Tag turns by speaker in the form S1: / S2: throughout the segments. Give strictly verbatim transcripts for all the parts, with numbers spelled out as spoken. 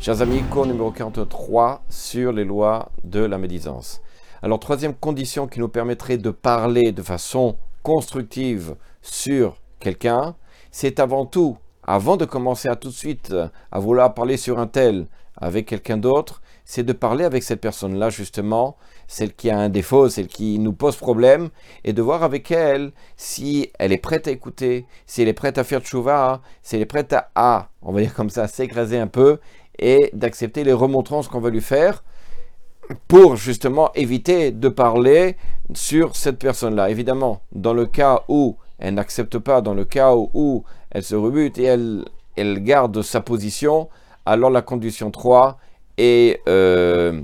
S1: Chers amis, cours numéro quarante-trois sur les lois de la médisance. Alors, troisième condition qui nous permettrait de parler de façon constructive sur quelqu'un, c'est avant tout, avant de commencer à tout de suite à vouloir parler sur un tel avec quelqu'un d'autre, c'est de parler avec cette personne-là justement, celle qui a un défaut, celle qui nous pose problème, et de voir avec elle si elle est prête à écouter, si elle est prête à faire tchouva, si elle est prête à, à on va dire comme ça, s'écraser un peu, et d'accepter les remontrances qu'on va lui faire pour justement éviter de parler sur cette personne-là. Évidemment, dans le cas où elle n'accepte pas, dans le cas où, où elle se rebute et elle, elle garde sa position, alors la condition trois est, euh,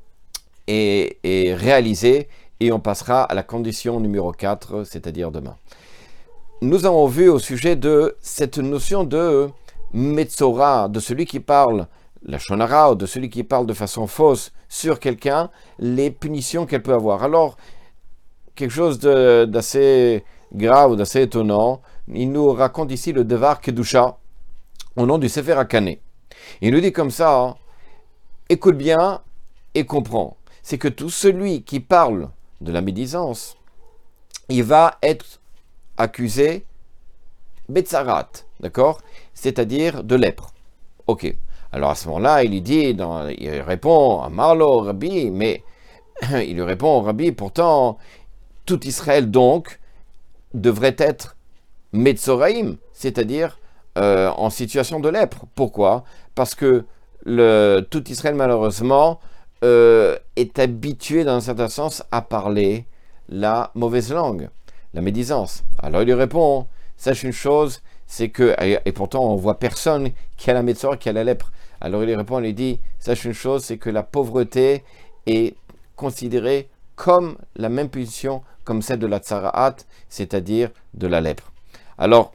S1: est, est réalisée et on passera à la condition numéro quatre, c'est-à-dire demain. Nous avons vu au sujet de cette notion de Metzora, de celui qui parle la shonara, ou de celui qui parle de façon fausse sur quelqu'un, les punitions qu'elle peut avoir. Alors, quelque chose de, d'assez grave, d'assez étonnant, il nous raconte ici le Devar Kedusha, au nom du Sefer HaKaneh. Il nous dit comme ça, hein, écoute bien et comprends, c'est que tout celui qui parle de la médisance, il va être accusé Betzarat, d'accord? C'est-à-dire de lèpre. Ok. Alors à ce moment-là, il lui dit, dans, il répond à Marlo, Rabbi, mais il lui répond, Rabbi, pourtant, tout Israël donc devrait être Metzoraim, c'est-à-dire euh, en situation de lèpre. Pourquoi? Parce que le, tout Israël, malheureusement, euh, est habitué, dans un certain sens, à parler la mauvaise langue, la médisance. Alors il lui répond, sache une chose, c'est que, et, et pourtant on voit personne qui a la Metzora, qui a la lèpre. Alors il lui répond, il lui dit, sache une chose, c'est que la pauvreté est considérée comme la même punition comme celle de la tsara'at, c'est-à-dire de la lèpre. Alors,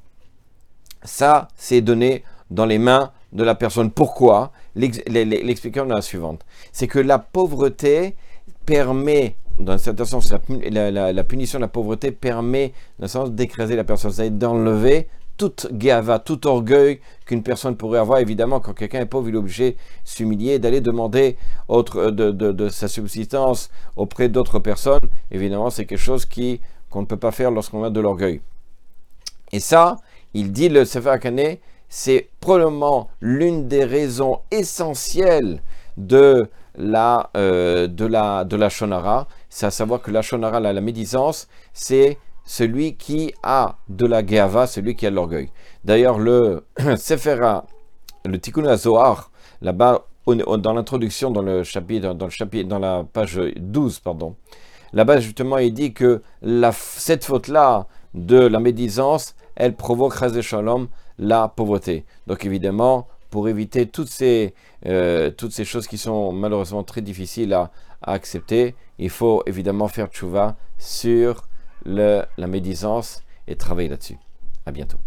S1: ça, c'est donné dans les mains de la personne. Pourquoi? L'explication est la suivante. C'est que la pauvreté permet, dans un certain sens, la, la, la punition de la pauvreté permet, dans un sens, d'écraser la personne, c'est-à-dire d'enlever toute gava, tout orgueil qu'une personne pourrait avoir. Évidemment, quand quelqu'un est pauvre, il est obligé de s'humilier, d'aller demander autre, de, de, de sa subsistance auprès d'autres personnes. Évidemment, c'est quelque chose qui, qu'on ne peut pas faire lorsqu'on a de l'orgueil. Et ça, il dit le Sefer HaKaneh, c'est probablement l'une des raisons essentielles de la, euh, de la, de la shonara. C'est à savoir que la shonara, la, la médisance, c'est celui qui a de la geava, celui qui a de l'orgueil. D'ailleurs, le Sefer, le Tikkun HaZohar, là-bas, dans l'introduction, dans le chapitre, dans le chapitre, dans la page douze, pardon, là-bas, justement, il dit que la, cette faute-là de la médisance, elle provoque, chas shalom, la pauvreté. Donc, évidemment, pour éviter toutes ces, euh, toutes ces choses qui sont malheureusement très difficiles à, à accepter, il faut évidemment faire tchouva sur Le, la médisance et travailler là-dessus. À bientôt.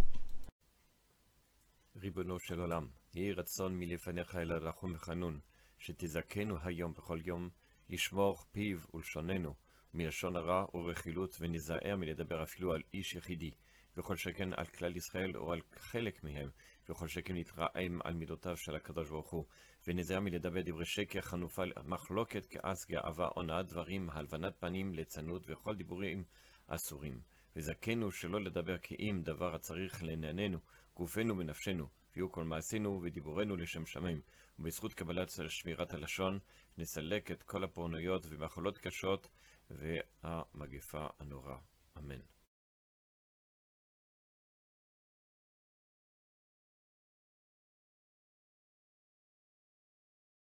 S2: ריבונו של עולם, יהי רצון מלפניך אל הרחום וחנון, שתזכנו היום בכל יום, לשמור פיו ולשוננו, מלשון הרע ורכילות, וניזהר מלדבר אפילו על איש יחידי, וכל שכן על כלל ישראל או על חלק מהם, וכל שכן נתרעם על מידותיו של הקדוש ברוך הוא, וניזהר מלדבר דברי שקר, חנופה, מחלוקת, כעס, גאווה, הונאת דברים, הלבנת פנים, ליצנות וכל דיבורים אסורים. וזכנו שלא לדבר כאם דבר הצריך לענייננו, גופנו ונפשנו, ויהיו כל מעשינו ודיבורנו לשם שמיים, ובזכות קבלת שמירת הלשון נסלק את כל הפורנויות ומחלות קשות והמגפה הנורא. אמן.